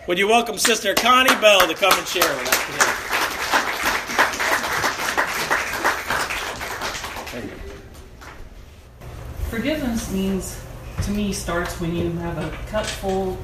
Would you welcome Sister Connie Bell to come and share with us today? Forgiveness means, to me, starts when you have a cup filled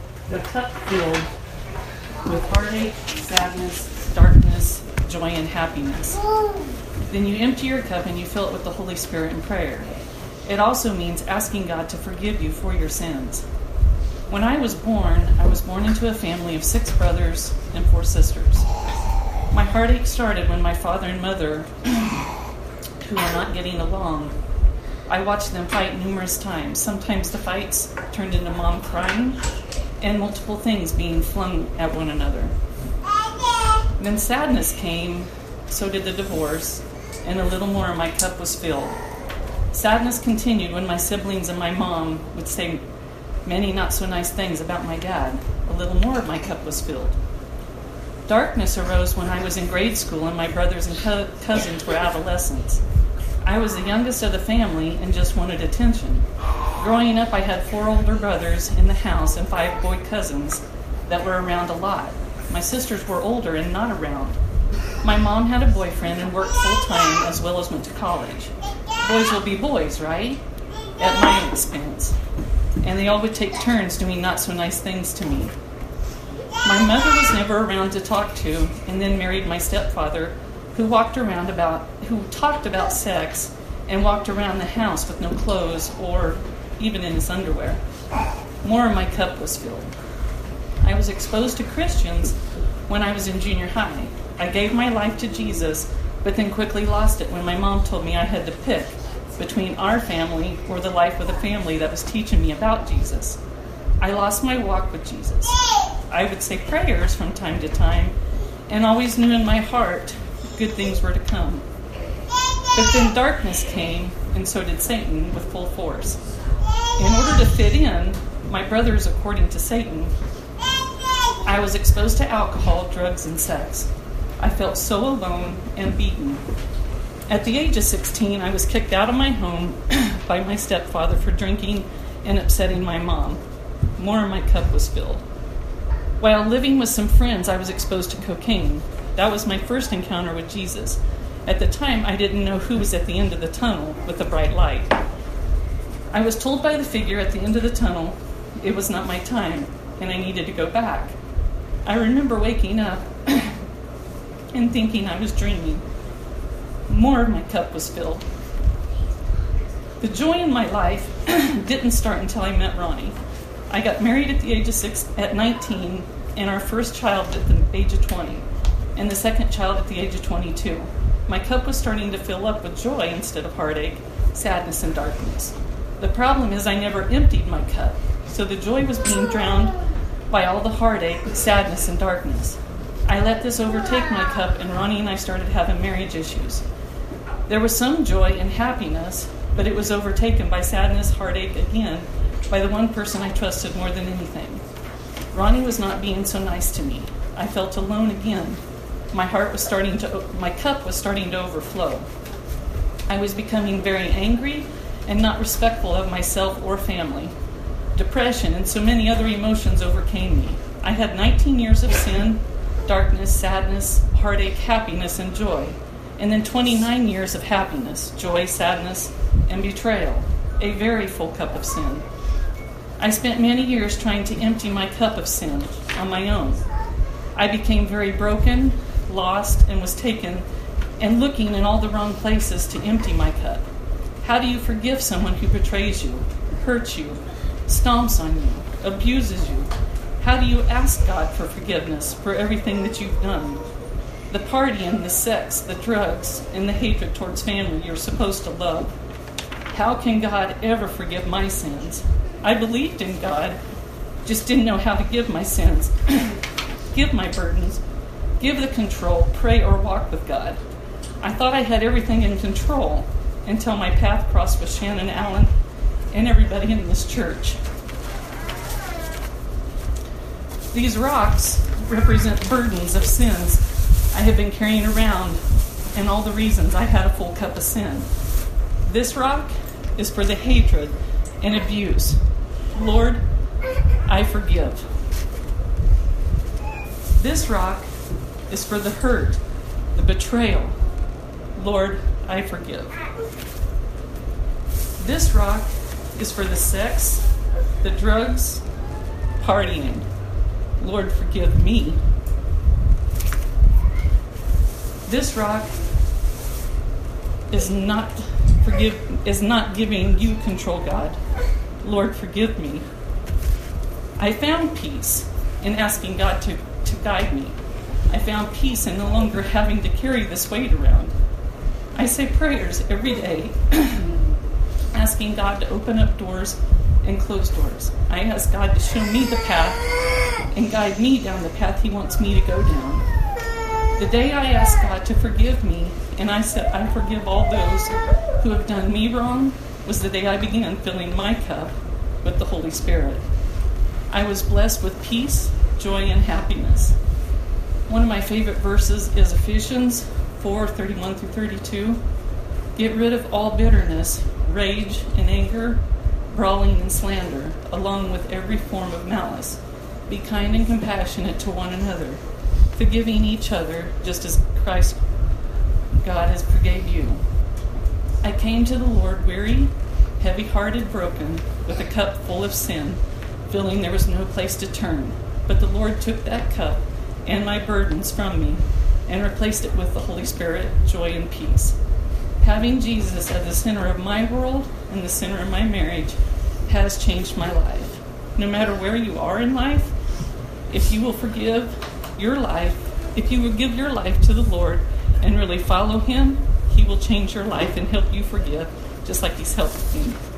with heartache, sadness, darkness, joy, and happiness. Then you empty your cup and you fill it with the Holy Spirit in prayer. It also means asking God to forgive you for your sins. When I was born into a family of 6 brothers and 4 sisters. My heartache started when my father and mother, who were not getting along, I watched them fight numerous times. Sometimes the fights turned into mom crying and multiple things being flung at one another. Then sadness came, so did the divorce, and a little more my cup was filled. Sadness continued when my siblings and my mom would say many not so nice things about my dad. A little more of my cup was filled. Darkness arose when I was in grade school and my brothers and cousins were adolescents. I was the youngest of the family and just wanted attention. Growing up, I had 4 older brothers in the house and 5 boy cousins that were around a lot. My sisters were older and not around. My mom had a boyfriend and worked full-time as well as went to college. Boys will be boys, right? At my expense. And they all would take turns doing not so nice things to me. My mother was never around to talk to, and then married my stepfather, who talked about sex and walked around the house with no clothes or even in his underwear. More of my cup was filled. I was exposed to Christians when I was in junior high. I gave my life to Jesus, but then quickly lost it when my mom told me I had to pick between our family or the life of the family that was teaching me about Jesus. I lost my walk with Jesus. I would say prayers from time to time and always knew in my heart good things were to come. But then darkness came, and so did Satan with full force. In order to fit in, my brothers, according to Satan, I was exposed to alcohol, drugs, and sex. I felt so alone and beaten. At the age of 16, I was kicked out of my home by my stepfather for drinking and upsetting my mom. More of my cup was filled. While living with some friends, I was exposed to cocaine. That was my first encounter with Jesus. At the time, I didn't know who was at the end of the tunnel with the bright light. I was told by the figure at the end of the tunnel it was not my time and I needed to go back. I remember waking up and thinking I was dreaming. More of my cup was filled. The joy in my life didn't start until I met Ronnie. I got married at the age of 19, and our first child at the age of 20, and the second child at the age of 22. My cup was starting to fill up with joy instead of heartache, sadness, and darkness. The problem is I never emptied my cup, so the joy was being drowned by all the heartache, sadness, and darkness. I let this overtake my cup, and Ronnie and I started having marriage issues. There was some joy and happiness, but it was overtaken by sadness, heartache, again, by the one person I trusted more than anything. Ronnie was not being so nice to me. I felt alone again. My cup was starting to overflow. I was becoming very angry and not respectful of myself or family. Depression and so many other emotions overcame me. I had 19 years of sin, darkness, sadness, heartache, happiness, and joy. And then 29 years of happiness, joy, sadness, and betrayal. A very full cup of sin. I spent many years trying to empty my cup of sin on my own. I became very broken, lost, and was taken and looking in all the wrong places to empty my cup. How do you forgive someone who betrays you, hurts you, stomps on you, abuses you? How do you ask God for forgiveness for everything that you've done? The partying, the sex, the drugs, and the hatred towards family you're supposed to love. How can God ever forgive my sins? I believed in God, just didn't know how to give my sins, give my burdens, give the control, pray or walk with God. I thought I had everything in control until my path crossed with Shannon Allen and everybody in this church. These rocks represent burdens of sins I have been carrying around and all the reasons I had a full cup of sin. This rock is for the hatred and abuse. Lord, I forgive. This rock is for the hurt, the betrayal. Lord, I forgive. This rock is for the sex, the drugs, partying. Lord, forgive me. This rock is not giving you control, God. Lord, forgive me. I found peace in asking God to guide me. I found peace in no longer having to carry this weight around. I say prayers every day, asking God to open up doors and close doors. I ask God to show me the path and guide me down the path He wants me to go down. The day I asked God to forgive me, and I said, I forgive all those who have done me wrong, was the day I began filling my cup with the Holy Spirit. I was blessed with peace, joy, and happiness. One of my favorite verses is Ephesians 4:31 through 32. Get rid of all bitterness, rage, and anger, brawling and slander, along with every form of malice. Be kind and compassionate to one another, forgiving each other just as Christ, God, has forgave you. I came to the Lord weary, heavy-hearted, broken, with a cup full of sin, feeling there was no place to turn. But the Lord took that cup and my burdens from me and replaced it with the Holy Spirit, joy, and peace. Having Jesus at the center of my world and the center of my marriage has changed my life. No matter where you are in life, if you will forgive your life, if you will give your life to the Lord and really follow Him, He will change your life and help you forgive, just like He's helped me.